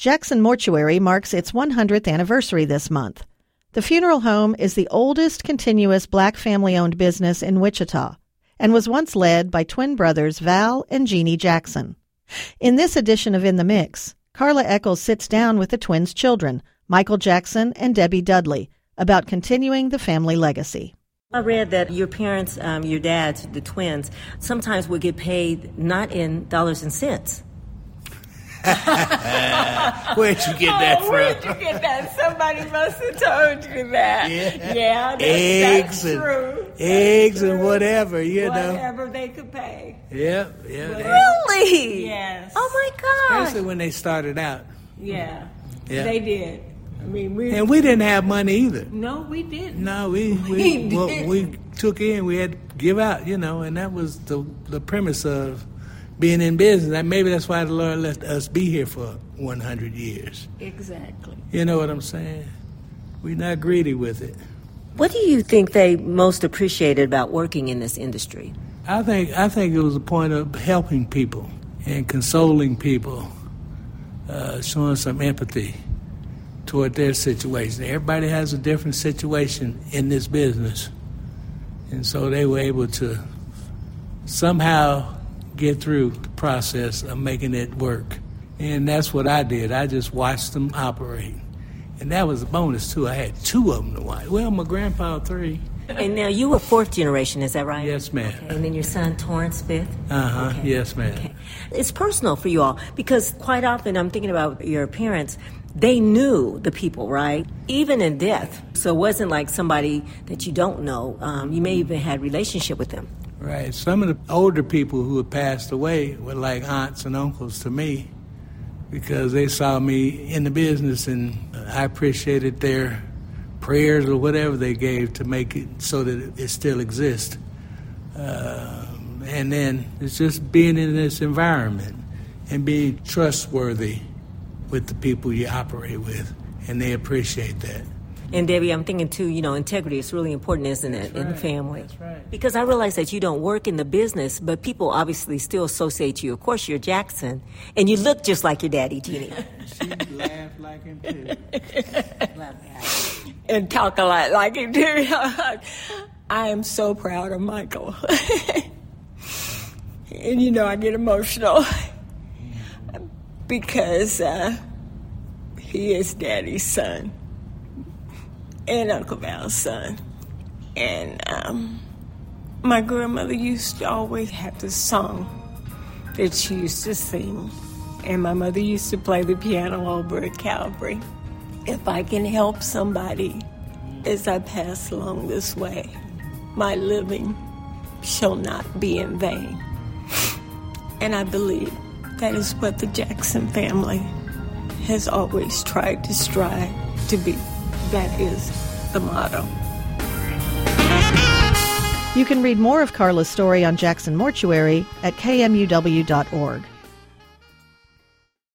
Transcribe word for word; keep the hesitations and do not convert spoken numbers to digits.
Jackson Mortuary marks its one hundredth anniversary this month. The funeral home is the oldest continuous black family-owned business in Wichita and was once led by twin brothers Val and Jeannie Jackson. In this edition of In the Mix, Carla Eccles sits down with the twins' children, Michael Jackson and Debbie Dudley, about continuing the family legacy. I read that your parents, um, your dads, the twins, sometimes would get paid not in dollars and cents. Where'd you get that oh, from? Where'd you get that? Somebody must have told you that. Yeah, yeah that's, eggs that's and true. eggs that's and true. whatever, you whatever know. Whatever they could pay. Yeah, yeah. Really? Yes. Oh my God. Especially when they started out. Yeah. Yeah. They did. I mean, we and we didn't have money either. No, we didn't. No, we we, we, what we took in, we had to give out, you know, and that was the the premise of being in business. And maybe that's why the Lord let us be here for one hundred years. Exactly. You know what I'm saying? We're not greedy with it. What do you think they most appreciated about working in this industry? I think I think it was a point of helping people and consoling people, uh, showing some empathy toward their situation. Everybody has a different situation in this business. And so they were able to somehow get through the process of making it work. And that's what I did. I just watched them operate. And that was a bonus, too. I had two of them to watch. Well, my grandpa, three. And now you were fourth generation, is that right? Yes, ma'am. Okay. And then your son, Torrance, fifth? Uh-huh, okay. Yes, ma'am. Okay. It's personal for you all, because quite often I'm thinking about your parents. They knew the people, right? Even in death. So it wasn't like somebody that you don't know. Um, you may even had relationship with them. Right. Some of the older people who had passed away were like aunts and uncles to me because they saw me in the business, and I appreciated their prayers or whatever they gave to make it so that it still exists. Uh, and then it's just being in this environment and being trustworthy with the people you operate with, and they appreciate that. And Debbie, I'm thinking too, you know, integrity is really important, isn't it, That's in right. the family? That's right. Because I realize that you don't work in the business, but people obviously still associate you. Of course, you're Jackson, and you look just like your daddy, Jeannie. She laughed like him too. And talk a lot like him too. I am so proud of Michael. And you know, I get emotional because uh, he is Daddy's son and Uncle Val's son. And um, my grandmother used to always have this song that she used to sing. And my mother used to play the piano over at Calvary. If I can help somebody as I pass along this way, my living shall not be in vain. And I believe that is what the Jackson family has always tried to strive to be. That is the motto. You can read more of Carla's story on Jackson Mortuary at K M U W dot org.